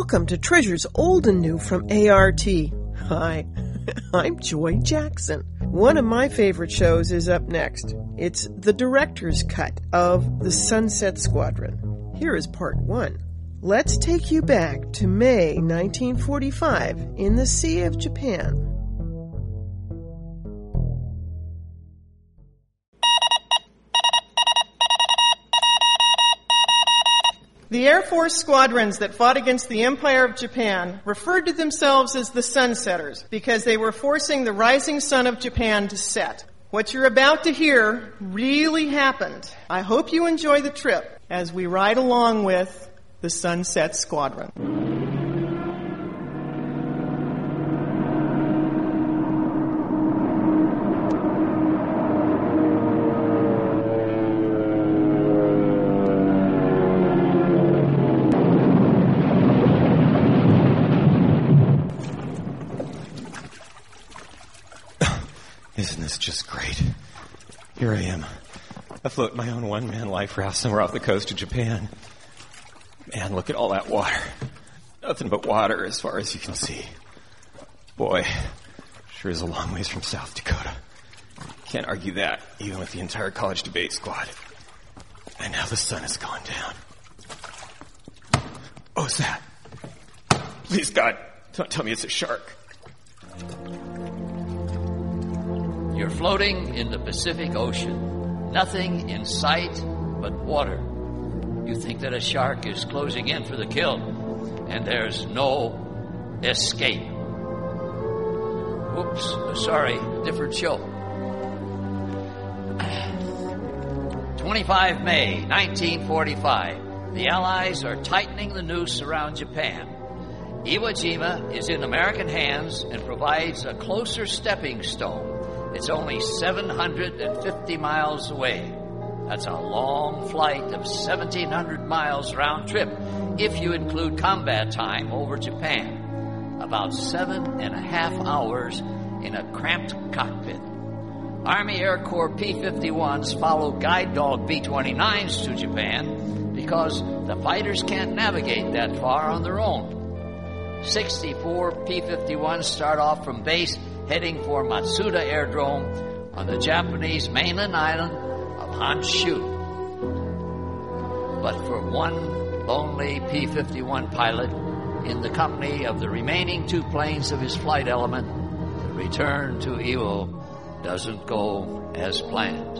Welcome to Treasures Old and New from ART. Hi, I'm Joy Jackson. One of my favorite shows is up next. It's the director's cut of The Sunset Squadron. Here is part 1. Let's take you back to May 1945 in the Sea of Japan. The Air Force squadrons that fought against the Empire of Japan referred to themselves as the Sunsetters because they were forcing the rising sun of Japan to set. What you're about to hear really happened. I hope you enjoy the trip as we ride along with the Sunset Squadron. Isn't this just great? Here I am, afloat in my own one-man life raft somewhere off the coast of Japan. Man, look at all that water. Nothing but water as far as you can see. Boy, sure is a long ways from South Dakota. Can't argue that, even with the entire college debate squad. And now the sun has gone down. Oh, what's that? Please, God, don't tell me it's a shark. You're floating in the Pacific Ocean. Nothing in sight but water. You think that a shark is closing in for the kill, and there's no escape. Oops, sorry, different show. 25 May 1945. The Allies are tightening the noose around Japan. Iwo Jima is in American hands and provides a closer stepping stone. It's only 750 miles away. That's a long flight of 1,700 miles round trip if you include combat time over Japan. About 7.5 hours in a cramped cockpit. Army Air Corps P-51s follow guide dog B-29s to Japan because the fighters can't navigate that far on their own. 64 P-51s start off from base heading for Matsuda Airdrome on the Japanese mainland island of Honshu. But for one lonely P-51 pilot in the company of the remaining 2 planes of his flight element, the return to Iwo doesn't go as planned.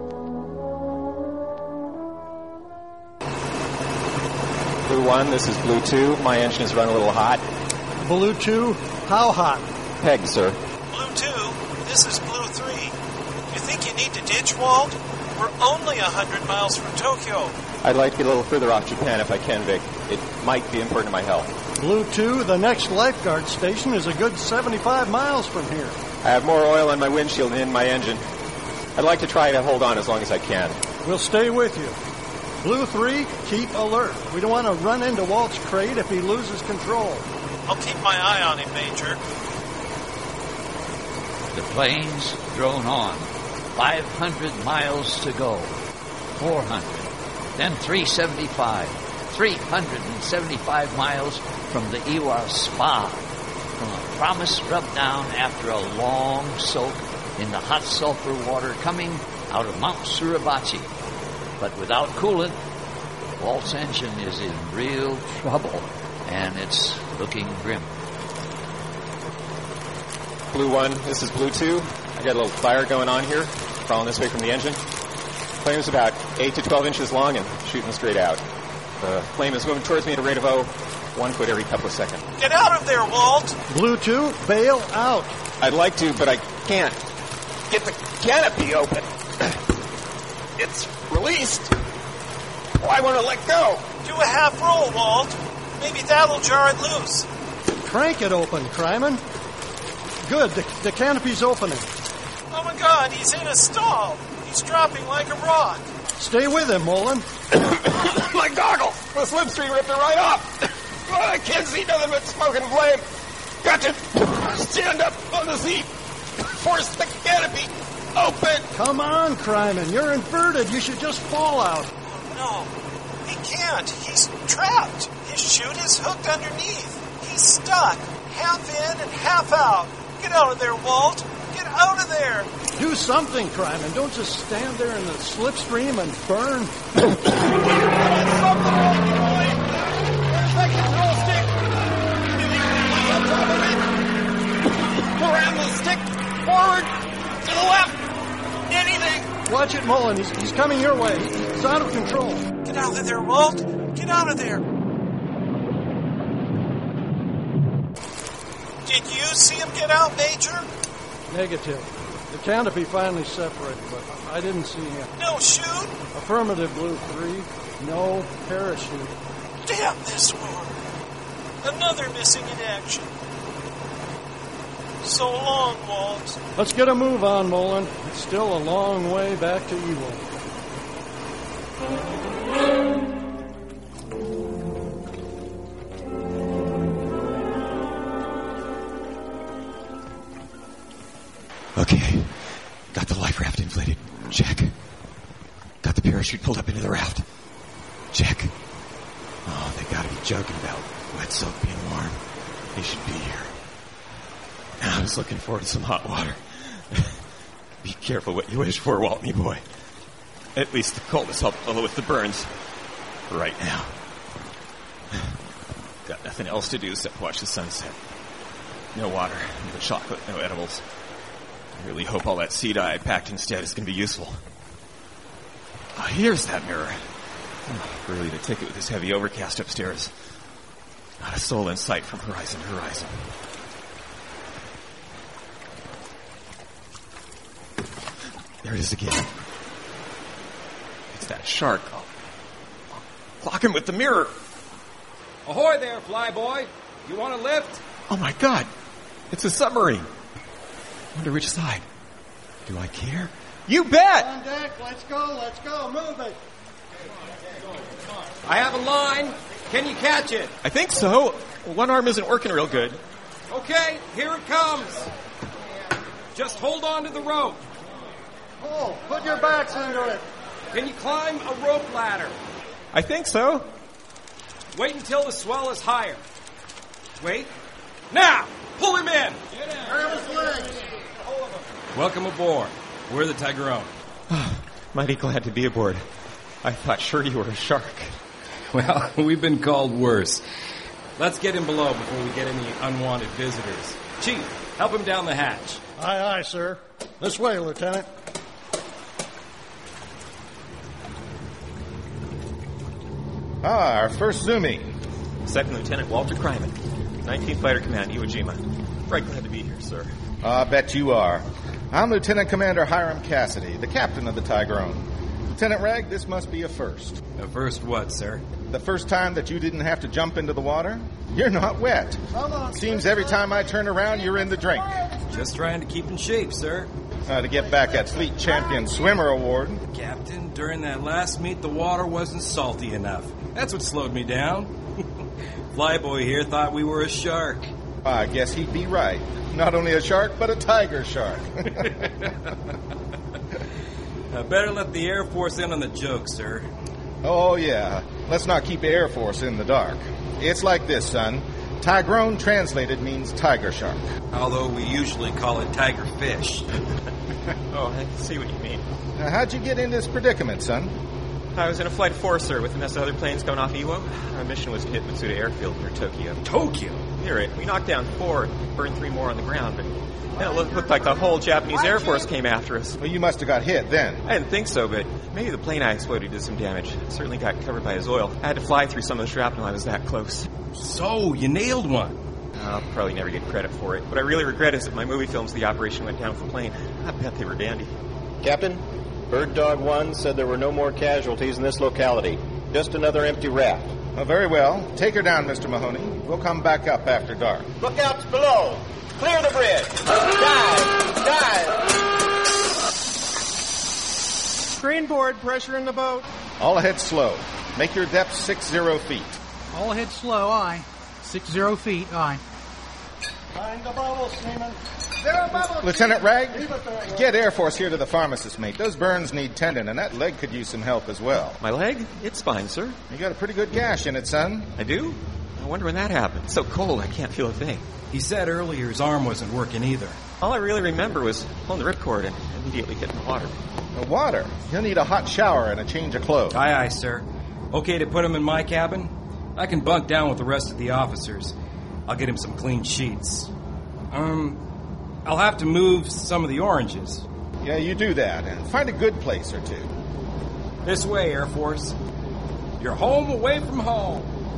Blue 1, this is Blue 2. My engine is running a little hot. Blue 2, how hot? Peg, sir. Blue 2, this is Blue 3. You think you need to ditch, Walt? We're only 100 miles from Tokyo. I'd like to get a little further off Japan if I can, Vic. It might be important to my health. Blue 2, the next lifeguard station is a good 75 miles from here. I have more oil on my windshield than in my engine. I'd like to try to hold on as long as I can. We'll stay with you. Blue 3, keep alert. We don't want to run into Walt's crate if he loses control. I'll keep my eye on him, Major. The planes drone on. 500 miles to go. 400. Then 375. 375 miles from the Iwa Spa. From a promised rub down after a long soak in the hot sulfur water coming out of Mount Suribachi. But without coolant, Walt's engine is in real trouble, and it's looking grim. Blue 1, this is Blue 2. I got a little fire going on here, crawling this way from the engine. Flame is about 8 to 12 inches long and shooting straight out. The flame is moving towards me at a rate of 1 foot every couple of seconds. Get out of there, Walt! Blue 2, bail out. I'd like to, but I can't. Get the canopy open. It's released. Why won't it let go? Do a half roll, Walt. Maybe that'll jar it loose. Crank it open, Kryman. Good, the canopy's opening. Oh my God, he's in a stall. He's dropping like a rock. Stay with him, Mullen. My goggles! The slipstream ripped it right off. Oh, I can't see nothing but smoke and flame. Got to stand up on the seat. Force the canopy open. Come on, Kryman. You're inverted. You should just fall out. No. He can't. He's trapped. His chute is hooked underneath. He's stuck. Half in and half out. Get out of there, Walt. Get out of there. Do something, Kryman. Don't just stand there in the slipstream and burn. Where's that control stick? Around the stick. Forward. To the left. Anything. Watch it, Mullen. He's coming your way. He's out of control. Get out of there, Walt. Get out of there. Did you see him get out, Major? Negative. The canopy finally separated, but I didn't see him. No chute? Affirmative, Blue 3. No parachute. Damn this war. Another missing in action. So long, Walt. Let's get a move on, Mullen. It's still a long way back to Ewell. Okay. Got the life raft inflated. Check. Got the parachute pulled up into the raft. Check. Oh, they gotta be joking about wet soap being warm. They should be here. I was looking forward to some hot water. Be careful what you wish for, Walt, me boy. At least the coldness helped follow with the burns. Right now. Got nothing else to do except watch the sunset. No water, no chocolate, no edibles. I really hope all that seed I packed instead is going to be useful. Oh, here's that mirror. Oh, really, the ticket with this heavy overcast upstairs. Not a soul in sight from horizon to horizon. There it is again. It's that shark. I'll clock him with the mirror. Ahoy there, flyboy. You want a lift? Oh my God. It's a submarine. Wonder which side. Do I care? You bet! On deck, let's go, move it. I have a line. Can you catch it? I think so. One arm isn't working real good. Okay, here it comes. Just hold on to the rope. Oh, put your backs into it. Can you climb a rope ladder? I think so. Wait until the swell is higher. Wait. Now! Pull him in! Grab his legs. Welcome aboard. We're the Tigrone. Mighty glad to be aboard. I thought sure you were a shark. Well, we've been called worse. Let's get him below before we get any unwanted visitors. Chief, help him down the hatch. Aye, aye, sir. This way, Lieutenant. Our first Zumi. Second Lieutenant Walter Kryman, 19th Fighter Command, Iwo Jima. Right glad to be here, sir. I bet you are. I'm Lieutenant Commander Hiram Cassidy, the captain of the Tigrone. Lieutenant Ragg, this must be a first. A first what, sir? The first time that you didn't have to jump into the water? You're not wet. Seems every time I turn around, you're in the drink. Just trying to keep in shape, sir. To get back that Fleet Champion Swimmer Award. Captain, during that last meet, the water wasn't salty enough. That's what slowed me down. Flyboy here thought we were a shark. I guess he'd be right. Not only a shark, but a tiger shark. I better let the Air Force in on the joke, sir. Oh, yeah. Let's not keep the Air Force in the dark. It's like this, son. Tigrone translated means tiger shark. Although we usually call it tiger fish. Oh, I see what you mean. Now, how'd you get in this predicament, son? I was in a Flight 4, sir, with a mess of other planes going off Iwo. Our mission was to hit Matsuda Airfield near Tokyo. Tokyo? You're right. We knocked down 4, burned 3 more on the ground, but then it looked like the whole Japanese Air Force came after us. Well, you must have got hit then. I didn't think so, but maybe the plane I exploded did some damage. It certainly got covered by his oil. I had to fly through some of the shrapnel. I was that close. So, you nailed one. I'll probably never get credit for it. What I really regret is that my movie films the operation went down with the plane. I bet they were dandy. Captain, Bird Dog 1 said there were no more casualties in this locality. Just another empty raft. Very well. Take her down, Mr. Mahoney. We'll come back up after dark. Lookouts below. Clear the bridge. Dive. Screenboard, pressure in the boat. All ahead slow. Make your depth 60 feet. All ahead slow, aye. 60 feet, aye. Find the bubble, Seaman. Lieutenant Ragg, get Air Force here to the pharmacist, mate. Those burns need tendon, and that leg could use some help as well. My leg? It's fine, sir. You got a pretty good gash in it, son. I do? I wonder when that happened. It's so cold, I can't feel a thing. He said earlier his arm wasn't working either. All I really remember was pulling the ripcord and immediately getting the water. The water? You'll need a hot shower and a change of clothes. Aye, aye, sir. Okay to put him in my cabin? I can bunk down with the rest of the officers. I'll get him some clean sheets. I'll have to move some of the oranges. Yeah, you do that, and find a good place or two. This way, Air Force. You're home away from home.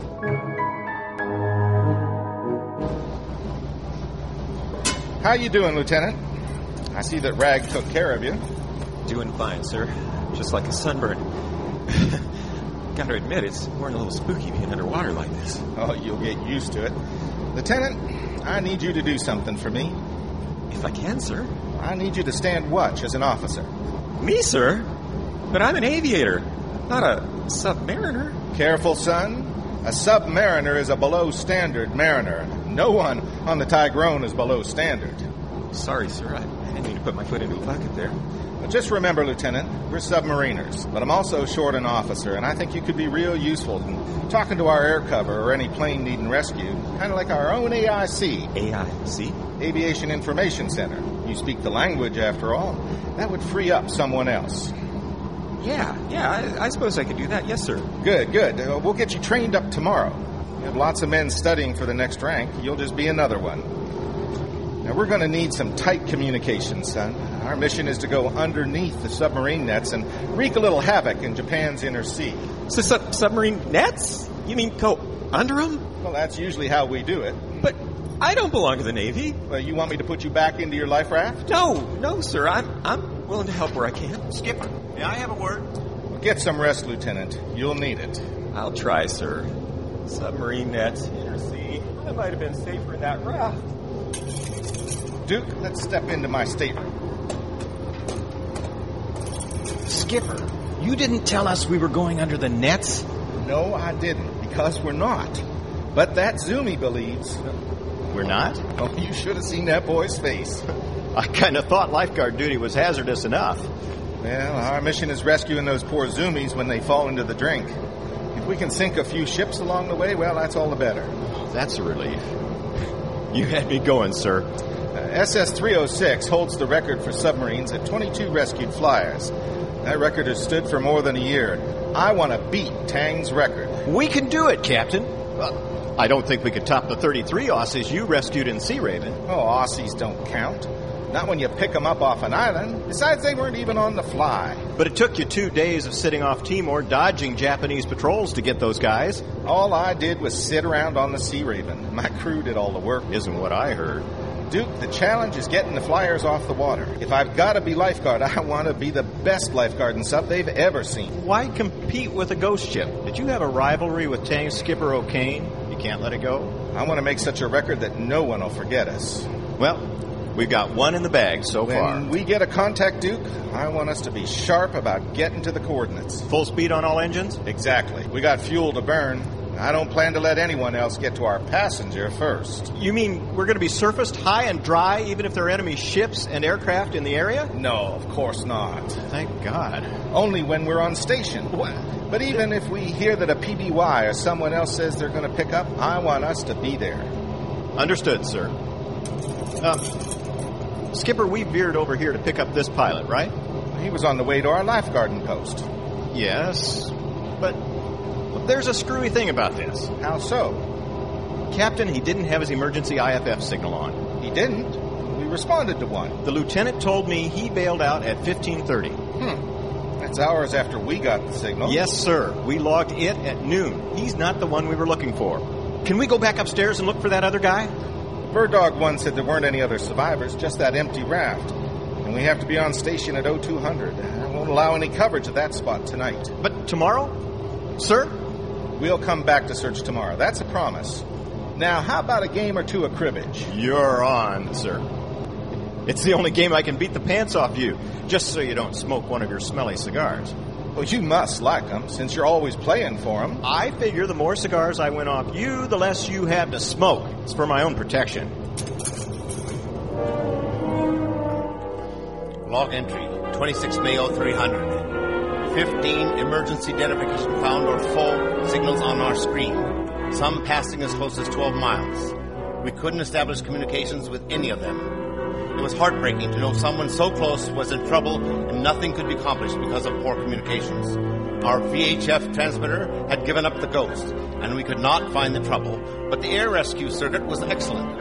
How you doing, Lieutenant? I see that Ragg took care of you. Doing fine, sir. Just like a sunburn. Gotta admit, it's more than a little spooky being underwater like this. Oh, you'll get used to it. Lieutenant, I need you to do something for me. If I can, sir. I need you to stand watch as an officer. Me, sir? But I'm an aviator, not a submariner. Careful, son. A submariner is a below-standard mariner. No one on the Tigrone is below standard. Sorry, sir. I didn't mean to put my foot into a bucket there. But just remember, Lieutenant, we're submariners. But I'm also short an officer, and I think you could be real useful in talking to our air cover or any plane needing rescue. Kind of like our own AIC. AIC? Aviation Information Center. You speak the language, after all. That would free up someone else. Yeah, I suppose I could do that. Yes, sir. Good. We'll get you trained up tomorrow. You have lots of men studying for the next rank. You'll just be another one. Now, we're going to need some tight communication, son. Our mission is to go underneath the submarine nets and wreak a little havoc in Japan's inner sea. So submarine nets? You mean go under them? Well, that's usually how we do it. But I don't belong to the Navy. Well, you want me to put you back into your life raft? No, sir. I'm willing to help where I can. Skipper, may I have a word? Well, get some rest, Lieutenant. You'll need it. I'll try, sir. Submarine nets, inner sea. I might have been safer in that raft. Duke, let's step into my stateroom. Skipper, you didn't tell us we were going under the nets? No, I didn't, because we're not. But that Zoomy believes. We're not? Oh, you should have seen that boy's face. I kind of thought lifeguard duty was hazardous enough. Well, our mission is rescuing those poor Zoomies when they fall into the drink. If we can sink a few ships along the way, well, that's all the better. That's a relief. You had me going, sir. SS-306 holds the record for submarines at 22 rescued flyers. That record has stood for more than a year. I want to beat Tang's record. We can do it, Captain. I don't think we could top the 33 Aussies you rescued in Sea Raven. Oh, Aussies don't count. Not when you pick them up off an island. Besides, they weren't even on the fly. But it took you 2 days of sitting off Timor dodging Japanese patrols to get those guys. All I did was sit around on the Sea Raven. My crew did all the work. Isn't what I heard. Duke, the challenge is getting the flyers off the water. If I've got to be lifeguard, I want to be the best lifeguard and sub they've ever seen. Why compete with a ghost ship? Did you have a rivalry with Tang's skipper O'Kane? You can't let it go? I want to make such a record that no one will forget us. Well, we've got one in the bag so far. When we get a contact, Duke, I want us to be sharp about getting to the coordinates. Full speed on all engines? Exactly. We got fuel to burn. I don't plan to let anyone else get to our passenger first. You mean we're going to be surfaced high and dry even if there are enemy ships and aircraft in the area? No, of course not. Thank God. Only when we're on station. What? But even if we hear that a PBY or someone else says they're going to pick up, I want us to be there. Understood, sir. Skipper, we veered over here to pick up this pilot, right? He was on the way to our lifeguarding post. Yes, but there's a screwy thing about this. How so? Captain, he didn't have his emergency IFF signal on. He didn't? We responded to one. The lieutenant told me he bailed out at 15:30. That's hours after we got the signal. Yes, sir. We logged it at noon. He's not the one we were looking for. Can we go back upstairs and look for that other guy? Bird Dog 1 said there weren't any other survivors, just that empty raft. And we have to be on station at 0200. I won't allow any coverage of that spot tonight. But tomorrow? Sir? We'll come back to search tomorrow. That's a promise. Now, how about a game or two of cribbage? You're on, sir. It's the only game I can beat the pants off you, just so you don't smoke one of your smelly cigars. Well, you must like them, since you're always playing for them. I figure the more cigars I win off you, the less you have to smoke. It's for my own protection. Log entry, 26 Mayo 300. 15 emergency identification found or full signals on our screen. Some passing as close as 12 miles. We couldn't establish communications with any of them. It was heartbreaking to know someone so close was in trouble and nothing could be accomplished because of poor communications. Our VHF transmitter had given up the ghost, and we could not find the trouble, but the air rescue circuit was excellent.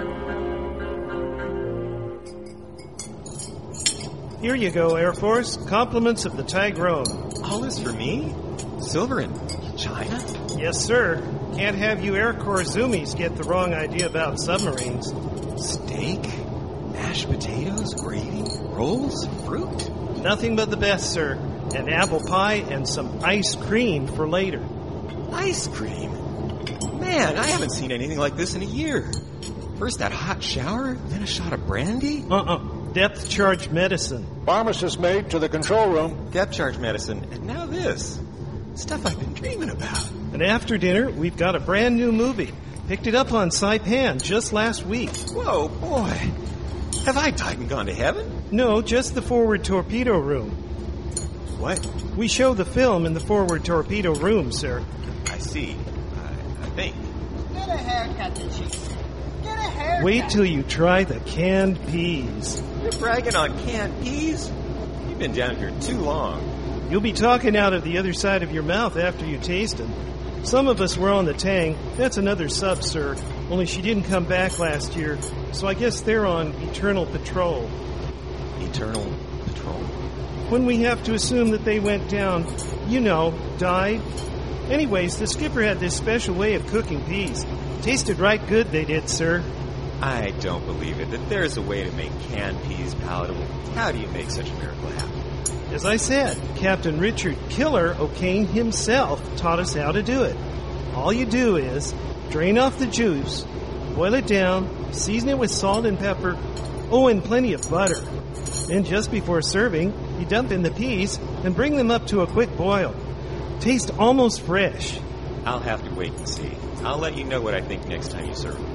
Here you go, Air Force. Compliments of the Tyrone. All this for me? Silver in China? Yes, sir. Can't have you Air Corps zoomies get the wrong idea about submarines. Steak? Mashed potatoes? Gravy? Rolls? Fruit? Nothing but the best, sir. And apple pie and some ice cream for later. Ice cream? Man, I haven't seen anything like this in a year. First that hot shower, then a shot of brandy? Depth charge medicine. Pharmacist made to the control room. Depth charge medicine, and now this. Stuff I've been dreaming about. And after dinner, we've got a brand new movie. Picked it up on Saipan just last week. Whoa, boy. Have I died and gone to heaven? No, just the forward torpedo room. What? We show the film in the forward torpedo room, sir. I see. I think. Get a haircut, the chief. Get a haircut. Wait till you try the canned peas. You're bragging on canned peas? You've been down here too long. You'll be talking out of the other side of your mouth after you taste them. Some of us were on the Tang. That's another sub, sir. Only she didn't come back last year, so I guess they're on Eternal Patrol. Eternal Patrol? When we have to assume that they went down, you know, died. Anyways, the skipper had this special way of cooking peas. Tasted right good, they did, sir. I don't believe it, that there's a way to make canned peas palatable. How do you make such a miracle happen? As I said, Captain Richard Killer O'Kane himself taught us how to do it. All you do is drain off the juice, boil it down, season it with salt and pepper, and plenty of butter. Then just before serving, you dump in the peas and bring them up to a quick boil. Taste almost fresh. I'll have to wait and see. I'll let you know what I think next time you serve.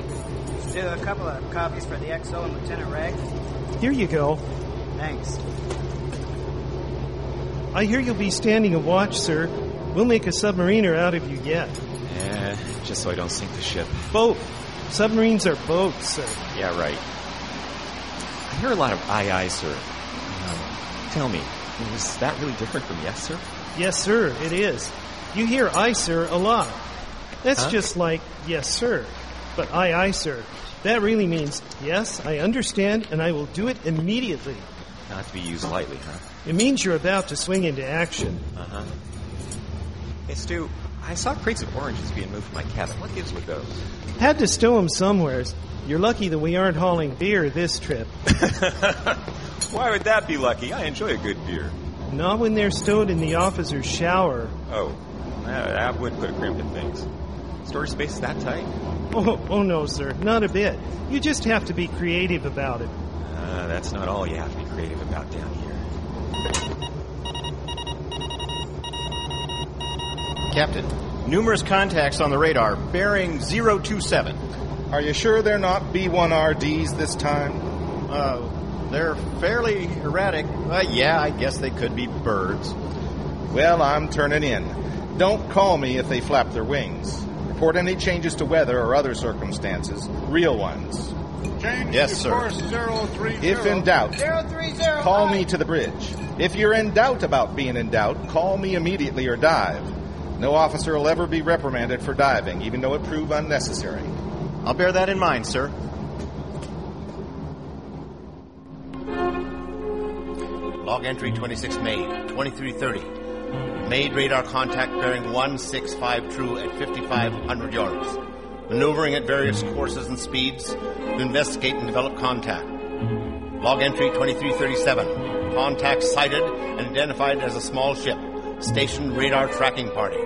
Do a couple of copies for the XO and Lieutenant Reg. Here you go. Thanks. I hear you'll be standing a watch, sir. We'll make a submariner out of you yet. Just so I don't sink the ship. Boat. Submarines are boats, sir. Yeah, right. I hear a lot of aye, aye, sir. Tell me, is that really different from yes, sir? Yes, sir, it is. You hear aye, sir, a lot. That's just like yes, sir. But aye, aye, sir. That really means, yes, I understand, and I will do it immediately. Not to be used lightly, huh? It means you're about to swing into action. Uh-huh. Hey, Stu, I saw crates of oranges being moved from my cabin. What gives with those? Had to stow them somewheres. You're lucky that we aren't hauling beer this trip. Why would that be lucky? I enjoy a good beer. Not when they're stowed in the officer's shower. Oh, that would put a crimp in things. Storage space is that tight? Oh, no, sir. Not a bit. You just have to be creative about it. That's not all you have to be creative about down here. Captain, numerous contacts on the radar, bearing 027. Are you sure they're not B-1RDs this time? They're fairly erratic. Yeah, I guess they could be birds. Well, I'm turning in. Don't call me if they flap their wings. Report any changes to weather or other circumstances. Real ones. Change yes, to sir. course 030. If in doubt, 030, call me to the bridge. If you're in doubt about being in doubt, call me immediately or dive. No officer will ever be reprimanded for diving, even though it prove unnecessary. I'll bear that in mind, sir. Log entry 26 May, 2330. Made radar contact bearing 165 true at 5,500 yards. Maneuvering at various courses and speeds to investigate and develop contact. Log entry 2337. Contact sighted and identified as a small ship. Station radar tracking party.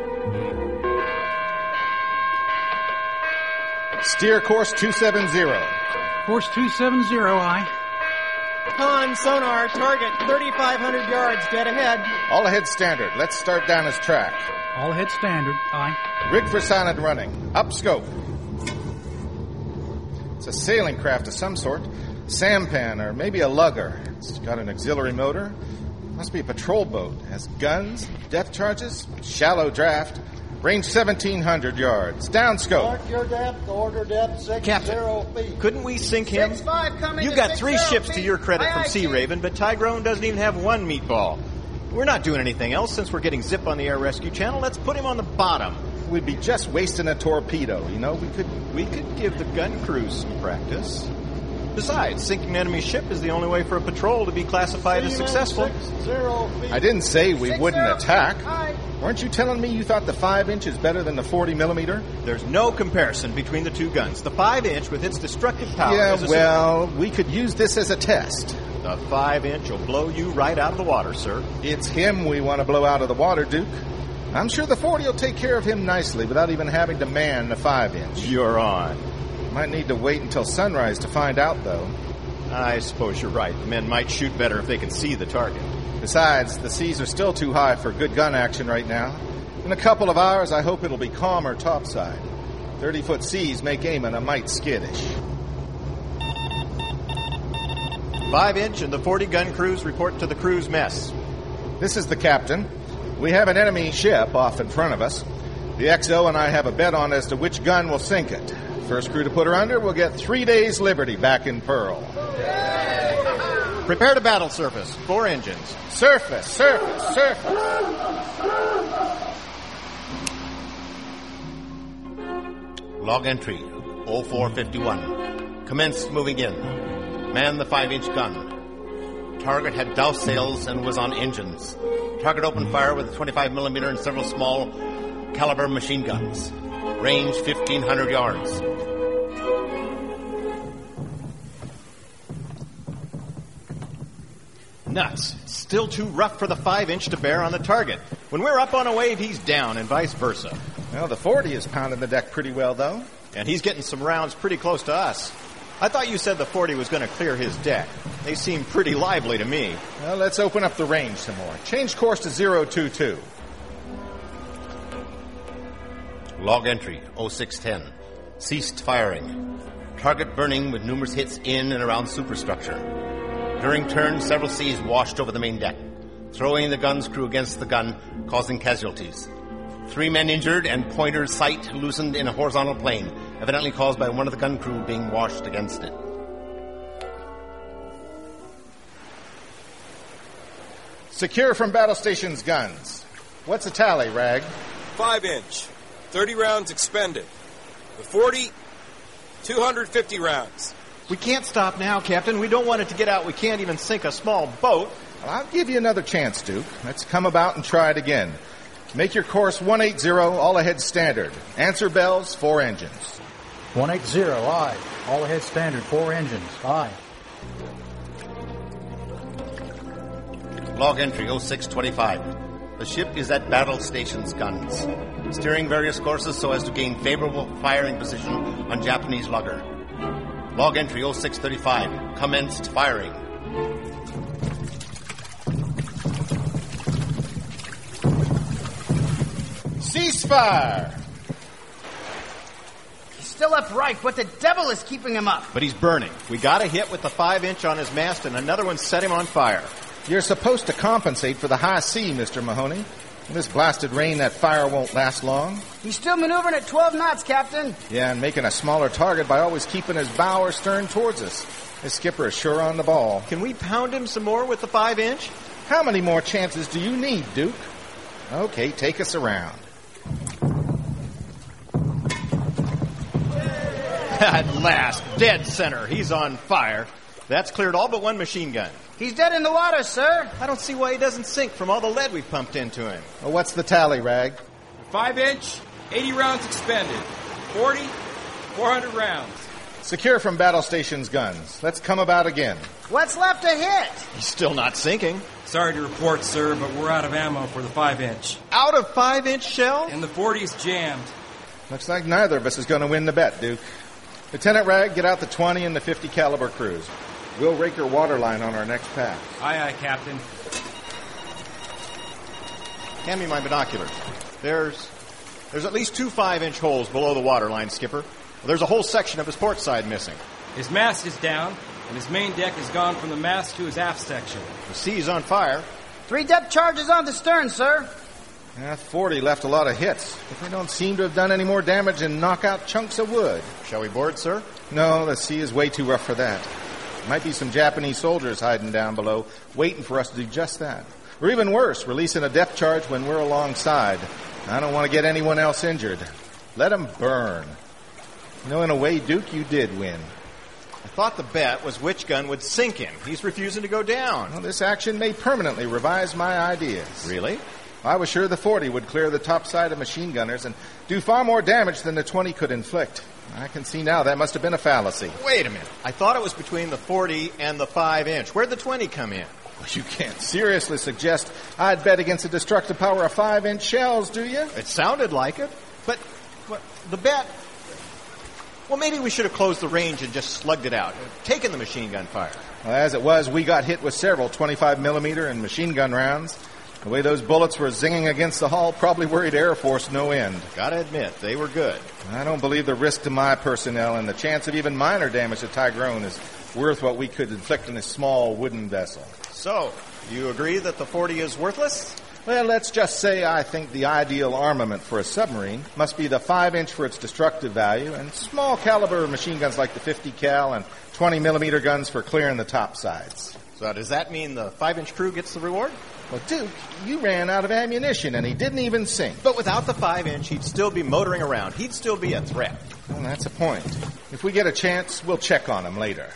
Steer course 270. Course 270, aye. Con sonar target 3,500 yards dead ahead. All ahead standard. Let's start down his track. All ahead standard, aye. Rig for silent running. Up scope. It's a sailing craft of some sort. Sampan, or maybe a lugger. It's got an auxiliary motor. Must be a patrol boat. Has guns, depth charges, shallow draft. Range 1,700 yards. Downscope. Mark your depth, order depth 60 feet. Couldn't we sink him? 6-5 coming You've to got 60 3 ships to feet. your credit from Aye, Sea Chief. Raven, but Tyrone doesn't even have 1 meatball. We're not doing anything else since we're getting Zip on the Air Rescue Channel. Let's put him on the bottom. We'd be just wasting a torpedo, you know? We could give the gun crew some practice. Besides, sinking an enemy ship is the only way for a patrol to be classified as successful. 60 feet. I didn't say we 60 wouldn't attack. Aye. Weren't you telling me you thought the 5-inch is better than the 40mm? There's no comparison between the 2 guns. The 5-inch with its destructive power Yeah, is a well, we could use this as a test. The 5-inch will blow you right out of the water, sir. It's him we want to blow out of the water, Duke. I'm sure the 40 will take care of him nicely without even having to man the 5-inch. You're on. Might need to wait until sunrise to find out, though. I suppose you're right. The men might shoot better if they can see the target. Besides, the seas are still too high for good gun action right now. In a couple of hours, I hope it'll be calmer topside. 30-foot seas make aiming a mite skittish. 5-inch and the 40 gun crews report to the crew's mess. This is the captain. We have an enemy ship off in front of us. The XO and I have a bet on as to which gun will sink it. First crew to put her under will get 3 days' liberty back in Pearl. Prepare to battle surface. 4 engines. Surface, surface, surface. Log entry 0451. Commenced moving in. Man the 5-inch gun. Target had douse sails and was on engines. Target opened fire with a 25mm and several small caliber machine guns. Range 1,500 yards. Nuts. It's still too rough for the 5-inch to bear on the target. When we're up on a wave, he's down, and vice versa. Well, the 40 is pounding the deck pretty well, though. And he's getting some rounds pretty close to us. I thought you said the 40 was going to clear his deck. They seem pretty lively to me. Well, let's open up the range some more. Change course to 022. Log entry 0610. Ceased firing. Target burning with numerous hits in and around superstructure. During turn, several seas washed over the main deck, throwing the gun's crew against the gun, causing casualties. 3 men injured and pointer's sight loosened in a horizontal plane, evidently caused by one of the gun crew being washed against it. Secure from battle station's guns. What's the tally, Rag? 5-inch. 30 rounds expended. The 40, 250 rounds. We can't stop now, Captain. We don't want it to get out. We can't even sink a small boat. Well, I'll give you another chance, Duke. Let's come about and try it again. Make your course 180, all ahead standard. Answer bells, 4 engines. 180, aye. All ahead standard, 4 engines, aye. Log entry 0625. The ship is at battle station's guns, steering various courses so as to gain favorable firing position on Japanese lugger. Log entry 0635. Commenced firing. Ceasefire! He's still upright. What the devil is keeping him up? But he's burning. We got a hit with the 5-inch on his mast, and another one set him on fire. You're supposed to compensate for the high sea, Mr. Mahoney. In this blasted rain, that fire won't last long. He's still maneuvering at 12 knots, Captain. Yeah, and making a smaller target by always keeping his bow or stern towards us. This skipper is sure on the ball. Can we pound him some more with the 5-inch? How many more chances do you need, Duke? Okay, take us around. At last, dead center. He's on fire. That's cleared all but one machine gun. He's dead in the water, sir. I don't see why he doesn't sink from all the lead we've pumped into him. Well, what's the tally, Rag? 5-inch, 80 rounds expended. 40, 400 rounds. Secure from battle station's guns. Let's come about again. What's left to hit? He's still not sinking. Sorry to report, sir, but we're out of ammo for the 5-inch. Out of 5-inch shell? And the 40 is jammed. Looks like neither of us is going to win the bet, Duke. Lieutenant Rag, get out the 20 and the 50 caliber crews. We'll rake your waterline on our next pass. Aye, aye, Captain. Hand me my binoculars. There's at least 2 5-inch holes below the waterline, Skipper. There's a whole section of his port side missing. His mast is down. and his main deck has gone from the mast to his aft section. The sea's on fire. 3 depth charges on the stern, sir. That 40 left a lot of hits, but they don't seem to have done any more damage than knock out chunks of wood. Shall we board, sir? No, the sea is way too rough for that. Might be some Japanese soldiers hiding down below, waiting for us to do just that. Or even worse, releasing a depth charge when we're alongside. I don't want to get anyone else injured. Let them burn. You know, in a way, Duke, you did win. I thought the bet was which gun would sink him. He's refusing to go down. Well, this action may permanently revise my ideas. Really? I was sure the 40 would clear the top side of machine gunners and do far more damage than the 20 could inflict. I can see now that must have been a fallacy. Wait a minute. I thought it was between the 40 and the 5-inch. Where'd the 20 come in? Well, you can't seriously suggest I'd bet against the destructive power of 5-inch shells, do you? It sounded like it. But the bet... Well, maybe we should have closed the range and just slugged it out, taken the machine gun fire. Well, as it was, we got hit with several 25mm and machine gun rounds. The way those bullets were zinging against the hull probably worried Air Force no end. Gotta admit, they were good. I don't believe the risk to my personnel and the chance of even minor damage to Tyrone is worth what we could inflict on a small wooden vessel. So, you agree that the 40 is worthless? Well, let's just say I think the ideal armament for a submarine must be the 5-inch for its destructive value and small caliber machine guns like the 50 cal and 20mm guns for clearing the top sides. So does that mean the 5-inch crew gets the reward? Well, Duke, you ran out of ammunition and he didn't even sink. But without the 5-inch, he'd still be motoring around. He'd still be a threat. Well, that's a point. If we get a chance, we'll check on him later.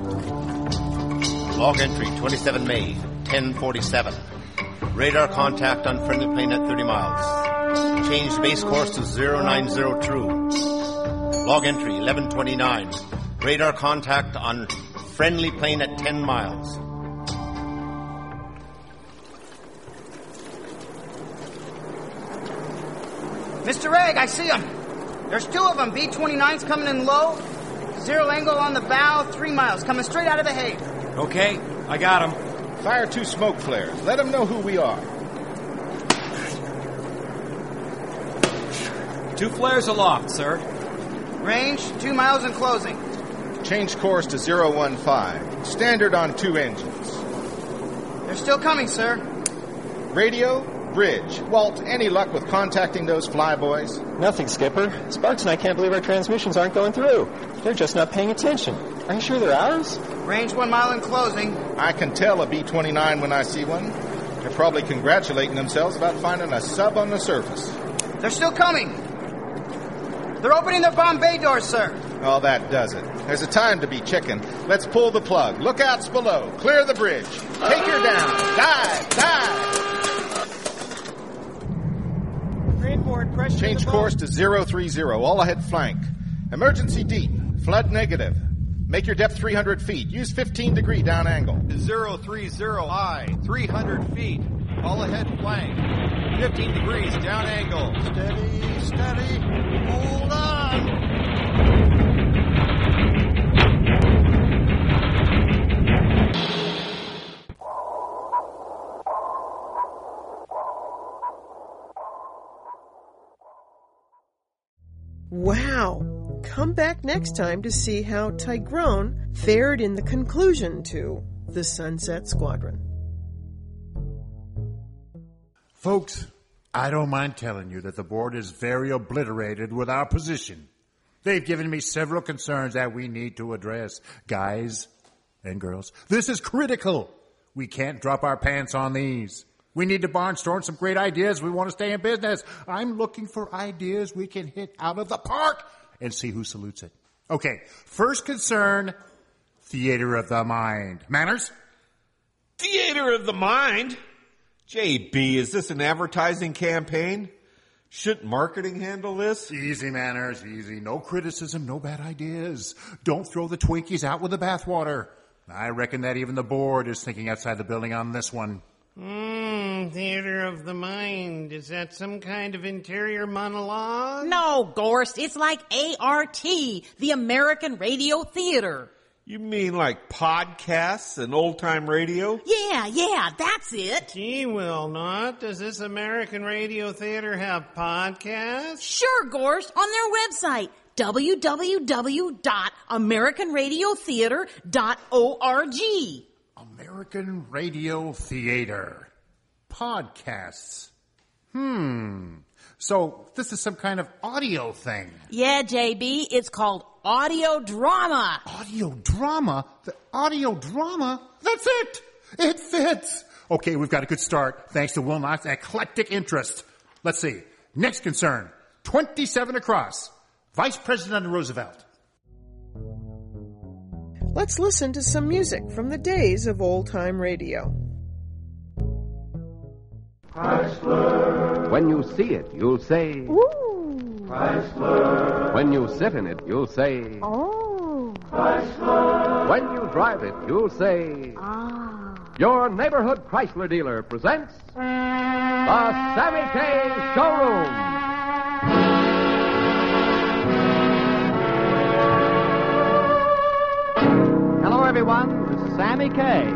Log entry 27 May, 10:47. Radar contact on friendly plane at 30 miles. Changed base course to 090 true. Log entry 11:29. Radar contact on friendly plane at 10 miles. Mr. Egg, I see them. There's 2 of them. B-29's coming in low. 0 angle on the bow, 3 miles, coming straight out of the haze. Okay, I got him. Fire 2 smoke flares. Let them know who we are. 2 flares aloft, sir. Range, 2 miles and closing. Change course to 015. Standard on 2 engines. They're still coming, sir. Radio, bridge. Walt, any luck with contacting those flyboys? Nothing, Skipper. Sparks and I can't believe our transmissions aren't going through. They're just not paying attention. Are you sure they're ours? Range 1 mile and closing. I can tell a B-29 when I see one. They're probably congratulating themselves about finding a sub on the surface. They're still coming. They're opening their bomb bay doors, sir. Oh, that does it. There's a time to be chicken. Let's pull the plug. Lookouts below. Clear the bridge. Take her down. Dive! Green board, pressure. Change course to 030. All ahead flank. Emergency deep. Flood negative. Make your depth 300 feet. Use 15-degree down angle. 030I, 300 feet. All ahead flank. 15 degrees down angle. Steady, steady. Hold on. Wow! Come back next time to see how Tyrone fared in the conclusion to the Sunset Squadron. Folks, I don't mind telling you that the board is very obliterated with our position. They've given me several concerns that we need to address. Guys and girls, this is critical. We can't drop our pants on these. We need to barnstorm some great ideas. We want to stay in business. I'm looking for ideas we can hit out of the park and see who salutes it. Okay, first concern, theater of the mind. Manners? Theater of the mind? JB, is this an advertising campaign? Shouldn't marketing handle this? Easy, Manners, easy. No criticism, no bad ideas. Don't throw the Twinkies out with the bathwater. I reckon that even the board is thinking outside the building on this one. Theater of the mind. Is that some kind of interior monologue? No, Gorst. It's like ART, the American Radio Theater. You mean like podcasts and old-time radio? Yeah, that's it. Gee, will not. Does this American Radio Theater have podcasts? Sure, Gorst, on their website, www.americanradiotheater.org. American Radio Theater. Podcasts. So this is some kind of audio thing. Yeah, JB, it's called audio drama. Audio drama? The audio drama? That's it! It fits! Okay, we've got a good start, thanks to Wilmot's eclectic interest. Let's see. Next concern. 27 across. Vice President Roosevelt. Let's listen to some music from the days of old-time radio. Chrysler. When you see it, you'll say, Ooh. Chrysler. When you sit in it, you'll say, Oh. Chrysler. When you drive it, you'll say, Ah. Your neighborhood Chrysler dealer presents the Sammy K Showroom. Hello, everyone. This is Sammy K.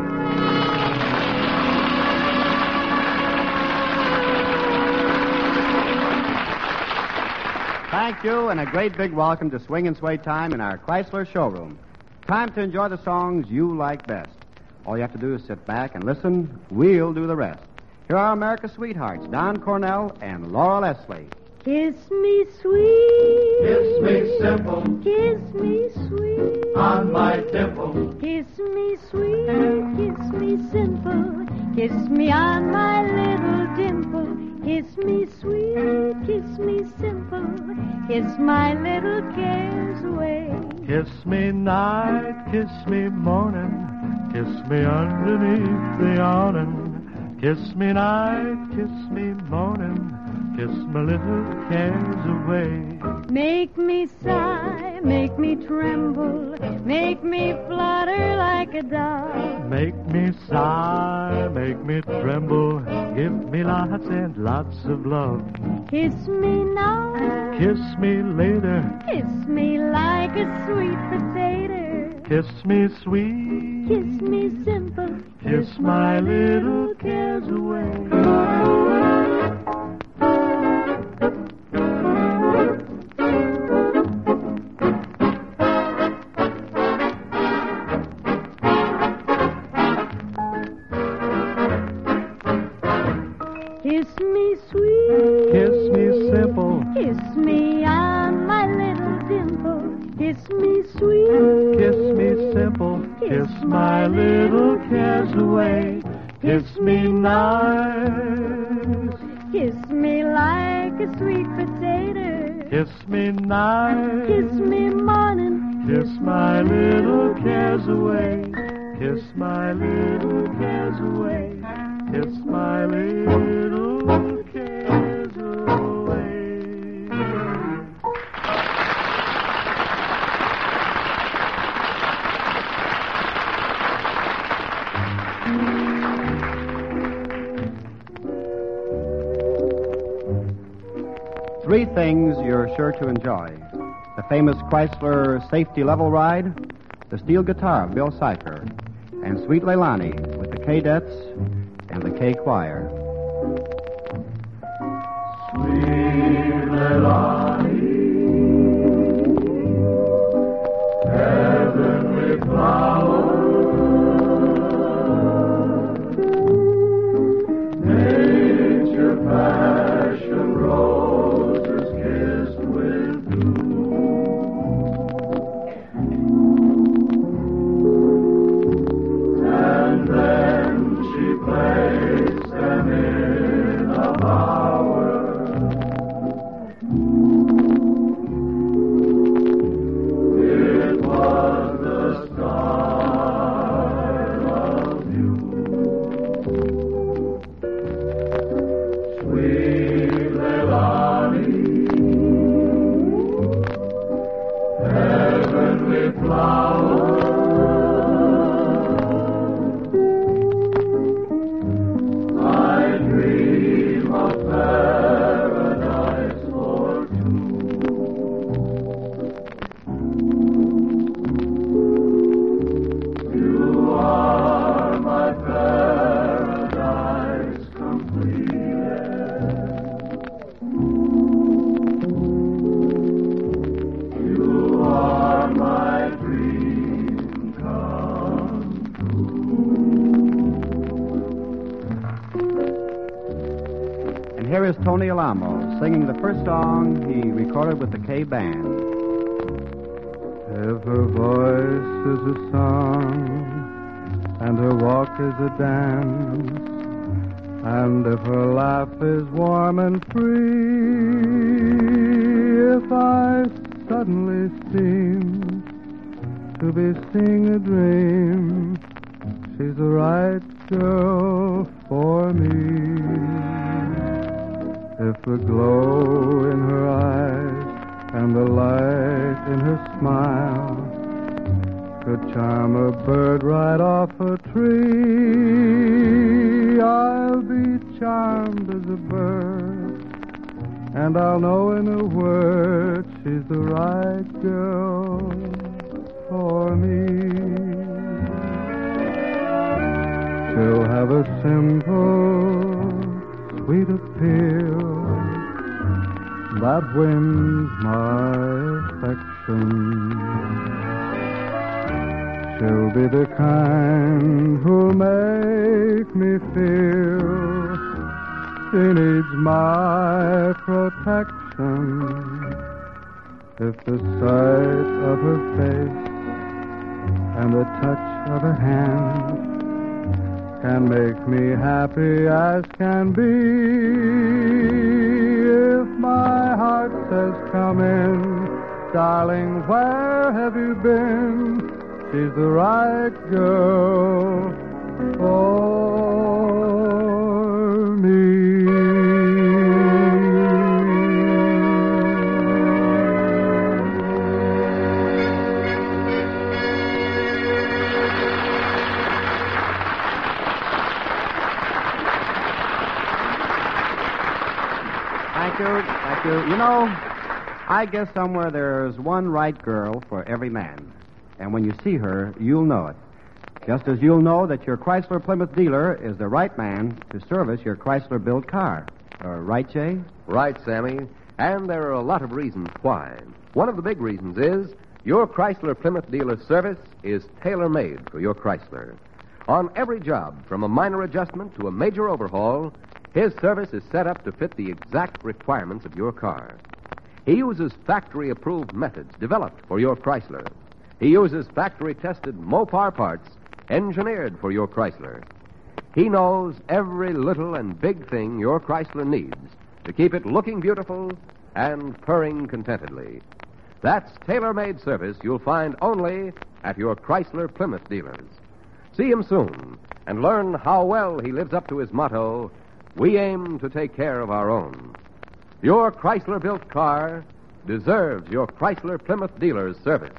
Thank you, and a great big welcome to Swing and Sway time in our Chrysler showroom. Time to enjoy the songs you like best. All you have to do is sit back and listen. We'll do the rest. Here are America's sweethearts, Don Cornell and Laura Leslie. Kiss me sweet. Kiss me simple. Kiss me sweet. On my dimple. Kiss me sweet. Kiss me simple. Kiss me on my little dimple. Kiss me sweet. Kiss me simple. Kiss my little cares away. Kiss me night. Kiss me morning. Kiss me underneath the awning. Kiss me night. Kiss me morning. Kiss my little cares away. Make me sigh, make me tremble, make me flutter like a dove. Make me sigh, make me tremble, give me lots and lots of love. Kiss me now, Kiss me later, kiss me like a sweet potato. kiss me sweet, Kiss me simple, kiss my little cares away. Kiss me sweet, Kiss me simple, kiss me on my little dimple. Kiss me sweet, kiss me simple, kiss my little cares away. Kiss me nice, kiss me like a sweet potato. kiss me nice, Kiss me morning, kiss my little cares away. Kiss my little cares away. Kiss my little cares away. Three things you're sure to enjoy. The famous Chrysler safety level ride, the steel guitar of Bill Cipher, and Sweet Leilani with the Cadettes and the K Choir. Sweet Leilani, heavenly flower, nature passion roses kissed with dew, and then she placed them in Ramos singing the first song he recorded with the K-Band. If her voice is a song and her walk is a dance, and if her laugh is warm and free, if I suddenly seem to be seeing a dream, she's the right girl for me. If the glow in her eyes and the light in her smile could charm a bird right off a tree, I'll be charmed as a bird, and I'll know in a word she's the right girl for me. She'll have a simple, sweet appeal that wins my affection. She'll be the kind who'll make me feel she needs my protection. If the sight of her face and the touch of her hand can make me happy as can be, if my heart says come in, darling, where have you been? She's the right girl for me. Thank you. You know, I guess somewhere there's one right girl for every man. And when you see her, you'll know it. Just as you'll know that your Chrysler Plymouth dealer is the right man to service your Chrysler-built car. Right, Jay? Right, Sammy. And there are a lot of reasons why. One of the big reasons is your Chrysler Plymouth dealer's service is tailor-made for your Chrysler. On every job, from a minor adjustment to a major overhaul, his service is set up to fit the exact requirements of your car. He uses factory-approved methods developed for your Chrysler. He uses factory-tested Mopar parts engineered for your Chrysler. He knows every little and big thing your Chrysler needs to keep it looking beautiful and purring contentedly. That's tailor-made service you'll find only at your Chrysler Plymouth dealers. See him soon and learn how well he lives up to his motto, we aim to take care of our own. Your Chrysler-built car deserves your Chrysler Plymouth dealer's service.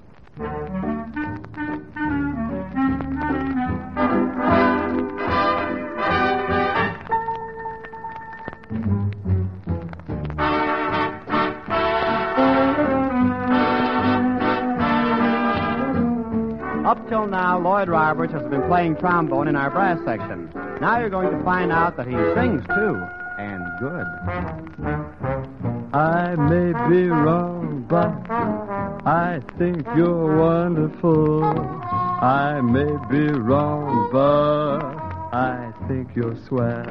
Up till now, Lloyd Roberts has been playing trombone in our brass section. Now you're going to find out that he sings, too, and good. I may be wrong, but I think you're wonderful. I may be wrong, but I think you're swell.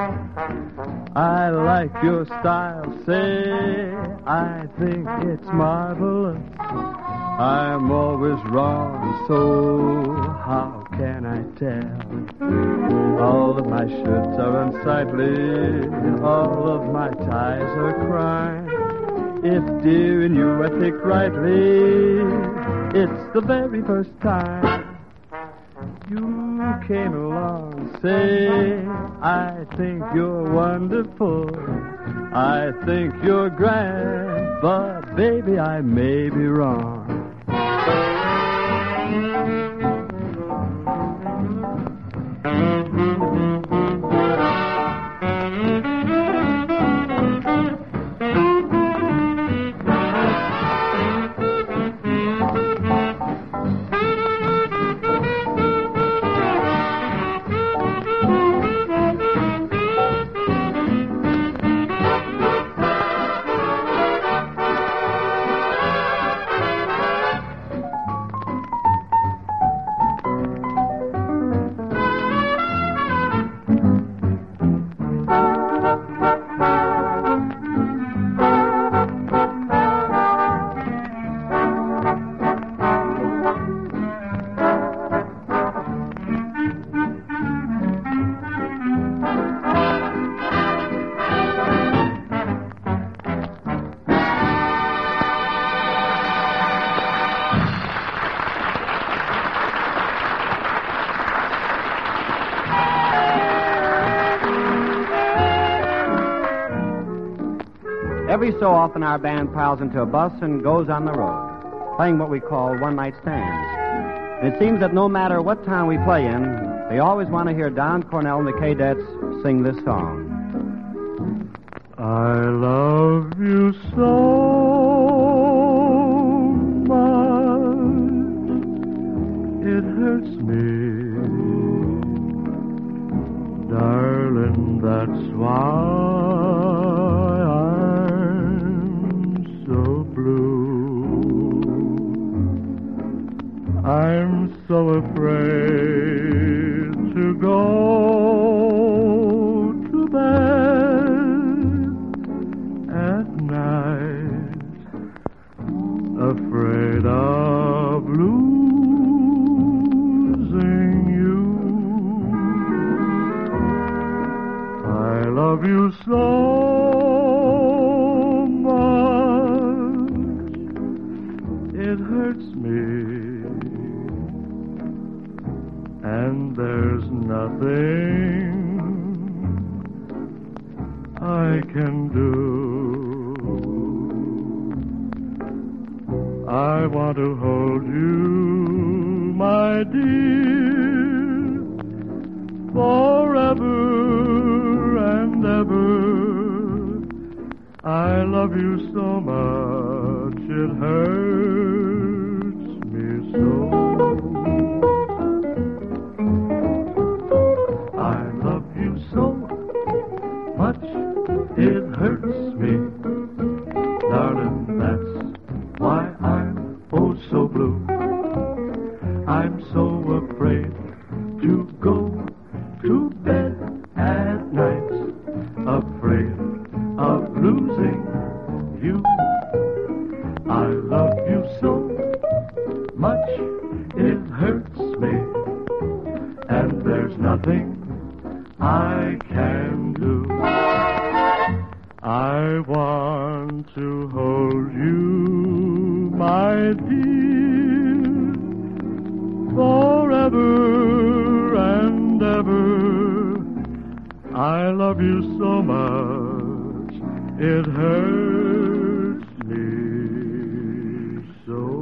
I like your style, say, I think it's marvelous. I'm always wrong, so how can I tell? All of my shirts are unsightly, all of my ties are crime. If, dear, and you I think rightly, it's the very first time you came along, say, I think you're wonderful, I think you're grand, but baby, I may be wrong. Every so often, our band piles into a bus and goes on the road, playing what we call one-night stands. And it seems that no matter what town we play in, they always want to hear Don Cornell and the Cadettes sing this song. I love you so much, it hurts me, darling, that's why I'm so blue. I'm so afraid to go to bed at night, afraid of losing you. I love you so much, it hurts me, and there's nothing I can do. I want to hold you, my dear, forever and ever. I love you so much, it hurts me so. I love you so much, it hurts me, darling, that's why I'm oh so blue. I'm so afraid to go to bed at night, afraid of losing you. I love you so much, it hurts me, and there's nothing I can do. I want to hold you, my dear, forever and ever. I love you so much, it hurts me so.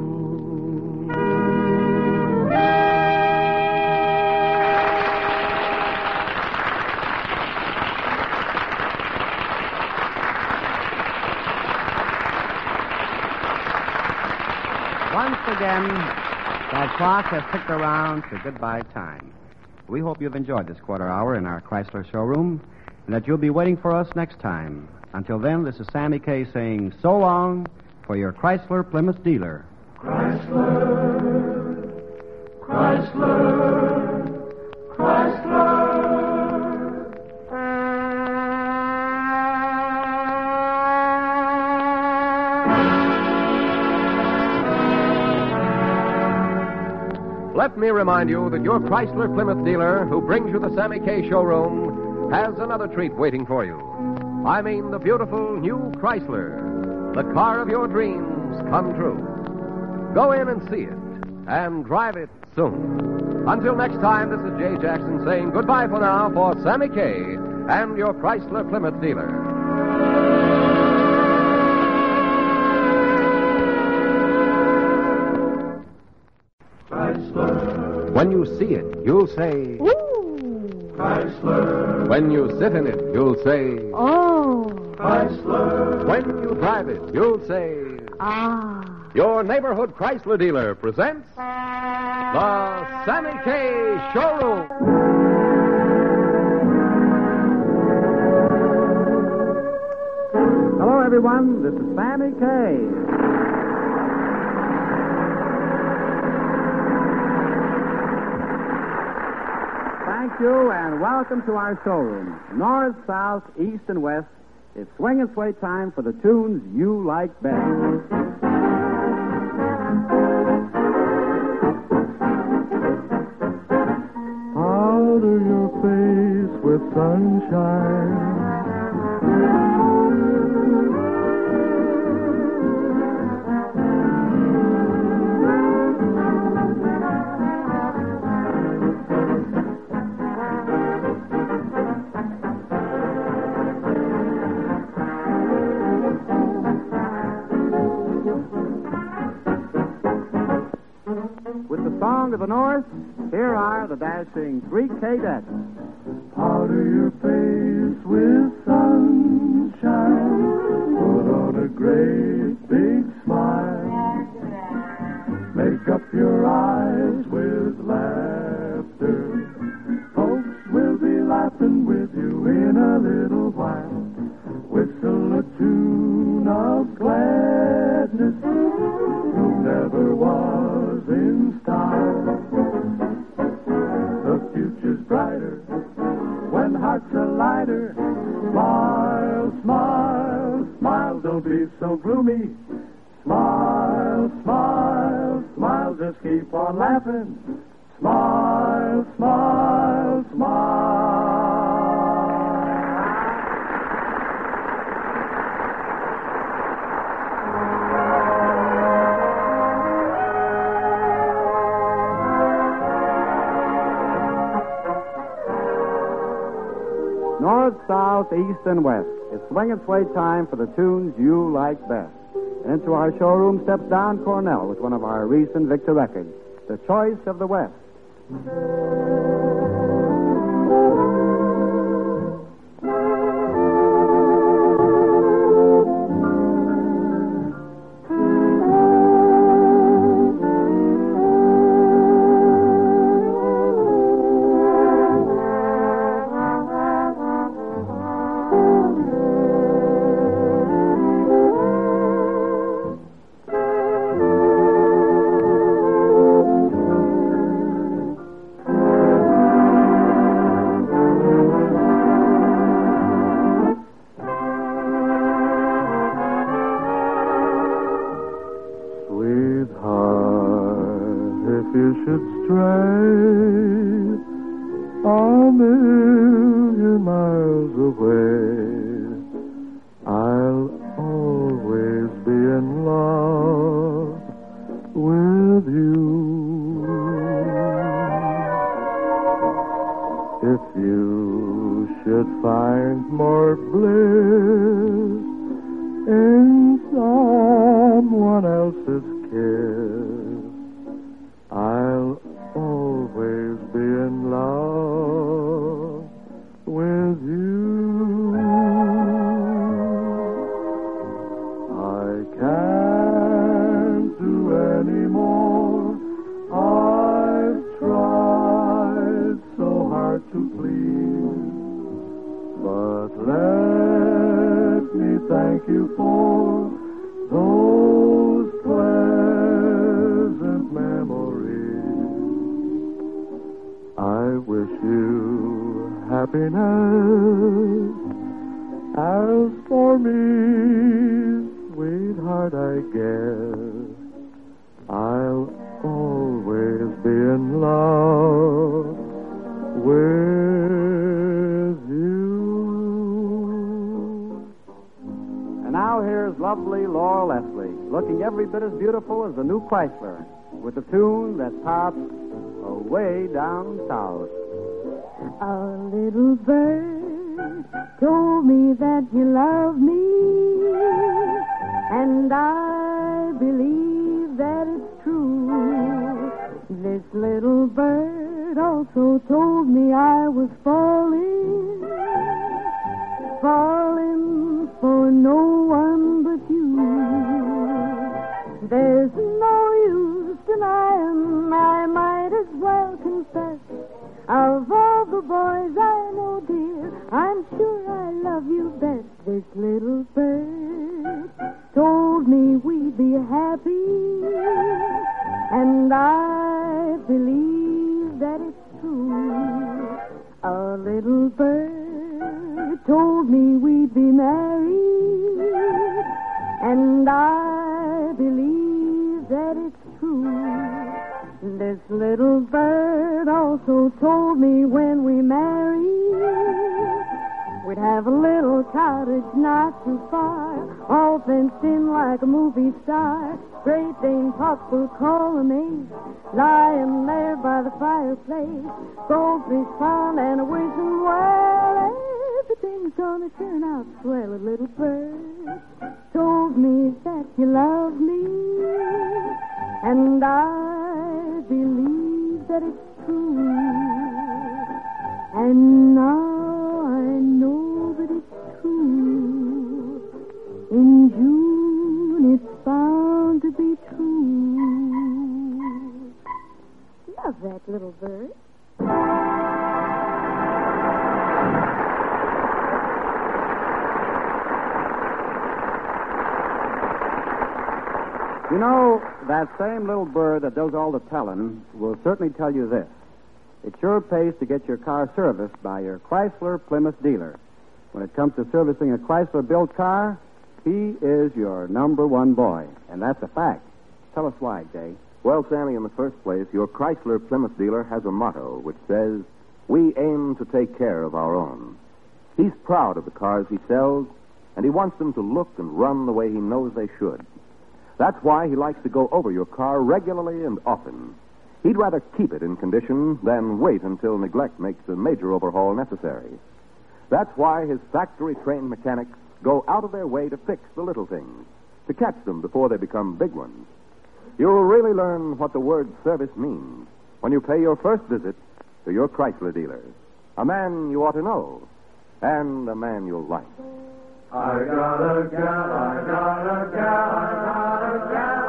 Once again, that clock has ticked around to goodbye time. We hope you've enjoyed this quarter hour in our Chrysler showroom and that you'll be waiting for us next time. Until then, this is Sammy Kaye saying so long for your Chrysler Plymouth dealer. Chrysler, Chrysler, Chrysler. Let me remind you that your Chrysler Plymouth dealer who brings you the Sammy Kaye showroom has another treat waiting for you. I mean the beautiful new Chrysler, the car of your dreams come true. Go in and see it and drive it soon. Until next time, this is Jay Jackson saying goodbye for now for Sammy Kaye and your Chrysler Plymouth dealer. Chrysler. When you see it, you'll say, Ooh. Chrysler. When you sit in it, you'll say, Oh. Chrysler. When you drive it, you'll say, Ah. Your neighborhood Chrysler dealer presents the Sammy Kaye Showroom. Hello, everyone. This is Sammy Kaye. Thank you, and welcome to our showroom. North, south, east, and west, it's swing and sway time for the tunes you like best. Powder your face with sunshine. song of the North, here are the dashing Three Cadettes. Powder your face with sunshine. Put on a great big smile. Make up your eyes with laughter. Folks will be laughing with you in a little while. Whistle a tune of gladness who never was in style. The future's brighter when hearts are lighter. Smile, smile, smile, don't be so gloomy. Smile, smile, smile, just keep on laughing. Smile, smile, smile. North, south, east, and west. It's swing and sway time for the tunes you like best. And into our showroom steps Don Cornell with one of our recent Victor records, The Choice of the West. The new Chrysler with a tune that pops away down south. A little bird told me that you love me, and I believe that it's true. This little bird also told me I was falling for no one but you. There's no use denying, I might as well confess. Of all the boys I know, dear, I'm sure I love you best. This little bird told me we'd be happy, and I believe that it's true. A little bird told me we'd be married, and I believe that it's true. This little bird also told me when we marry, we'd have a little cottage not too far, all fenced in like a movie star. Great Dane Pup will call him Ace, lying there by the fireplace. Goldfish pond and a wishing well, everything's gonna turn out swell. A little bird told me that you love me, and I believe that it's true. And now I know that it's true. In June it's bound to be true. Love that little bird. You know, that same little bird that does all the telling will certainly tell you this. It sure pays to get your car serviced by your Chrysler Plymouth dealer. When it comes to servicing a Chrysler-built car, he is your number one boy. And that's a fact. Tell us why, Jay. Well, Sammy, in the first place, your Chrysler Plymouth dealer has a motto which says, "We aim to take care of our own." He's proud of the cars he sells, and he wants them to look and run the way he knows they should. That's why he likes to go over your car regularly and often. He'd rather keep it in condition than wait until neglect makes a major overhaul necessary. That's why his factory-trained mechanics go out of their way to fix the little things, to catch them before they become big ones. You'll really learn what the word service means when you pay your first visit to your Chrysler dealer. A man you ought to know, and a man you'll like. I got a gal, I got a gal, I got a gal,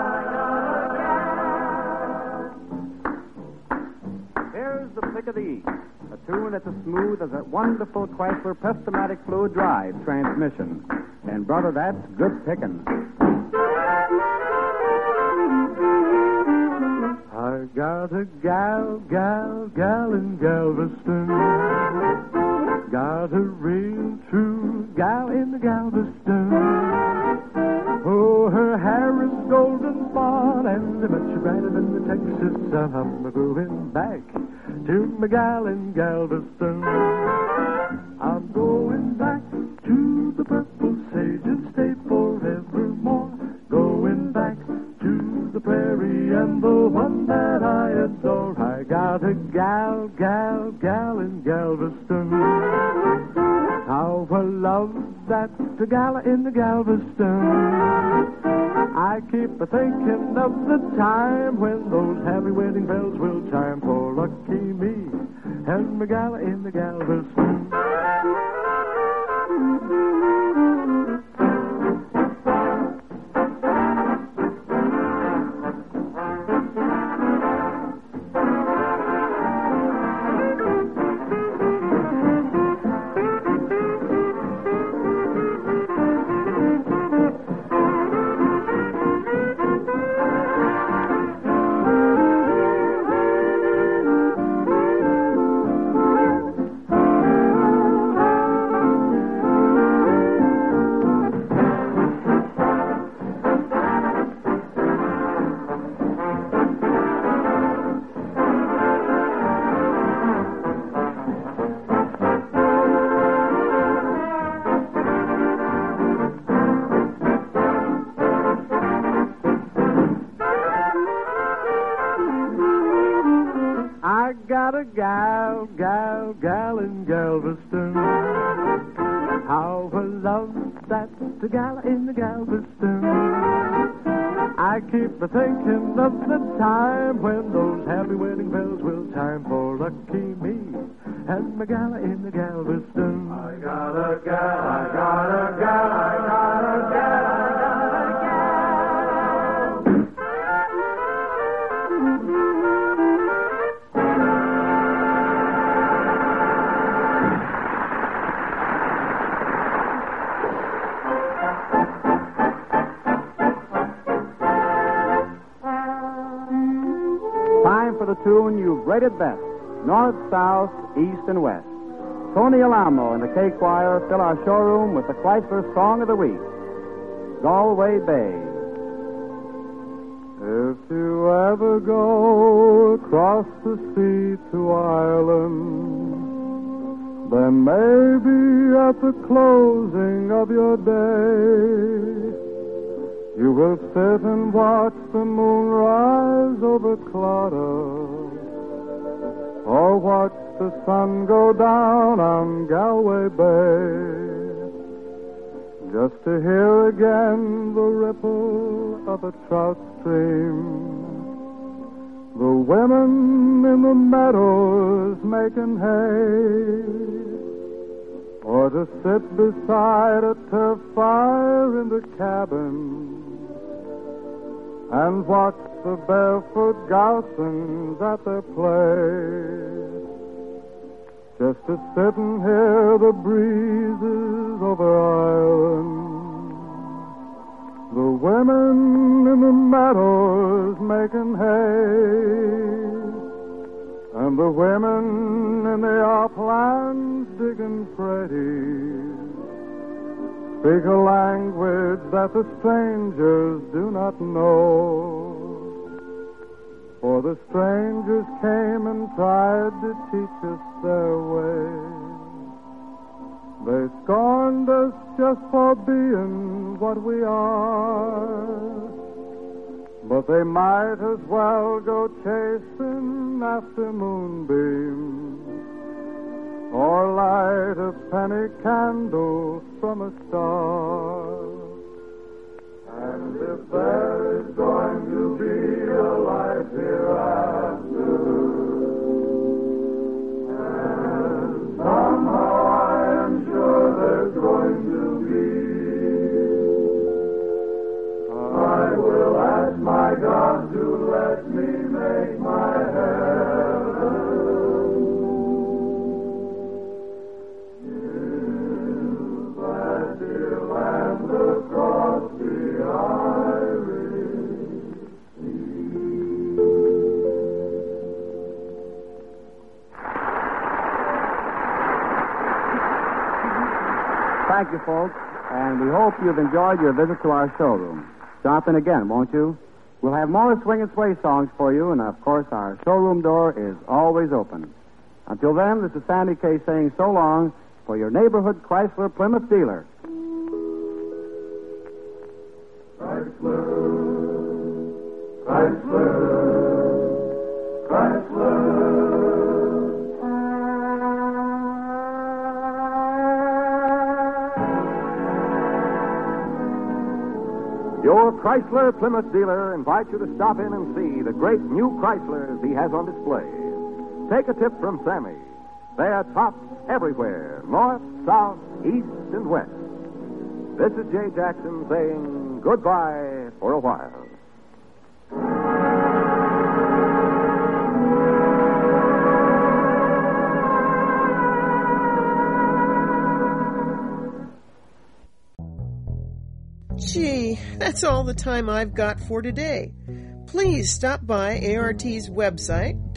I got a gal. Here's the pick of the East, a tune that's as smooth as that wonderful Chrysler Pest-O-Matic Fluid Drive transmission. And, brother, that's good picking. I got a gal, gal, gal in Galveston. Got a real true gal in Galveston. Oh, her hair is golden blonde and much brighter than the Texas sun. I'm going back to my gal in Galveston. I'm going back to the purple sage and stay forevermore. Going back to the prairie and the one that I adore. I got a gal, gal, gal in Galveston. How I love that gal in the Galveston. I keep thinking of the time when those happy wedding bells will chime for lucky me and my gal in the Galveston. Gal in Galveston. How I love that gal in the Galveston. I keep thinking of the time when those happy wedding bells will chime for lucky me and my gal in the Galveston. I got a gal, I got a gal, I got a gal, I got a gal. The tune you've rated best, north, south, east, and west. Tony Alamo and the K-Choir fill our showroom with the Chrysler Song of the Week, Galway Bay. If you ever go across the sea to Ireland, then maybe at the closing of your day, you will sit and watch the moon rise over Clodagh, or watch the sun go down on Galway Bay, just to hear again the ripple of a trout stream, The women in the meadows making hay, or to sit beside a turf fire in the cabin and watch the barefoot gossains at their play. Just to sit and hear the breezes over Ireland, the women in the meadows making hay, and the women in the uplands digging freddies speak a language that the strangers do not know. For the strangers came and tried to teach us their way. They scorned us just for being what we are, but they might as well go chasing after moonbeams or light a penny candle from a star. And if there is going to be a life hereafter, and somehow I am sure there's going to be, I will ask my God to let me make my heaven in that dear land across the Irish Sea. Thank you, folks, and we hope you've enjoyed your visit to our showroom. Stop in again, won't you? We'll have more swing and sway songs for you, and of course our showroom door is always open. Until then, this is Sandy Kay saying so long for your neighborhood Chrysler Plymouth dealer. Chrysler, Chrysler, Chrysler. Your Chrysler Plymouth dealer invites you to stop in and see the great new Chryslers he has on display. Take a tip from Sammy. They are tops everywhere, north, south, east, and west. This is Jay Jackson saying goodbye for a while. Gee, that's all the time I've got for today. Please stop by ART's website,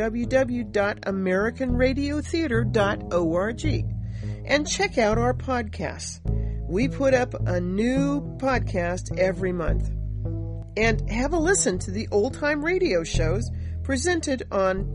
www.americanradiotheater.org, and check out our podcasts. We put up a new podcast every month. And have a listen to the old-time radio shows presented on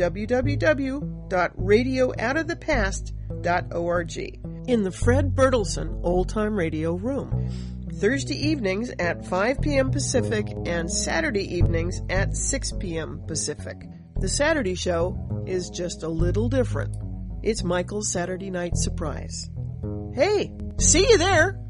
www.radiooutofthepast.org in the Fred Bertelsen Old Time Radio Room. Thursday evenings at 5 p.m. Pacific and Saturday evenings at 6 p.m. Pacific. The Saturday show is just a little different. It's Michael's Saturday Night Surprise. Hey, see you there!